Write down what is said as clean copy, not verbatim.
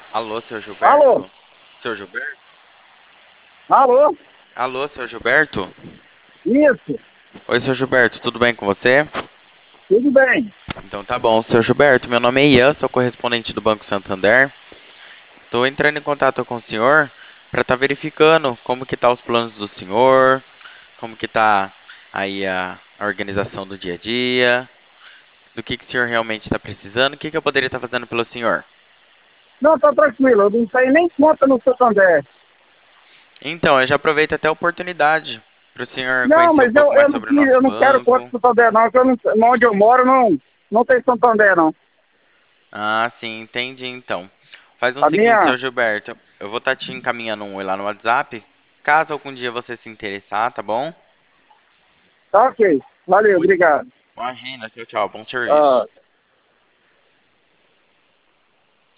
Alô, seu Alô? Gilberto? Seu Gilberto? Alô? Alô, seu Gilberto? Isso, Oi, seu Gilberto, tudo bem com você? tudo bem. Então tá bom, seu Gilberto, meu nome é Ian, sou correspondente do Banco Santander. Tô entrando em contato com o senhor para estar verificando como que tá os planos do senhor, como que tá aí a organização do dia a dia, do que o senhor realmente está precisando, o que eu poderia estar fazendo pelo senhor. Não, tá tranquilo, eu não tenho nem conta no Santander. Então, eu já aproveito até a oportunidade para o senhor Não, conhecer um mas pouco mais sobre o eu nosso não quero conta banco. no Santander, não, que eu não, onde eu moro não tem Santander, não. Ah, sim, entendi então. Faz o A seguinte, minha. seu Gilberto, eu vou estar te encaminhando um oi lá no WhatsApp, caso algum dia você se interessar, tá bom? Tá ok. Valeu, Muito. obrigado. Imagina, tchau, tchau, bom Ah, serviço.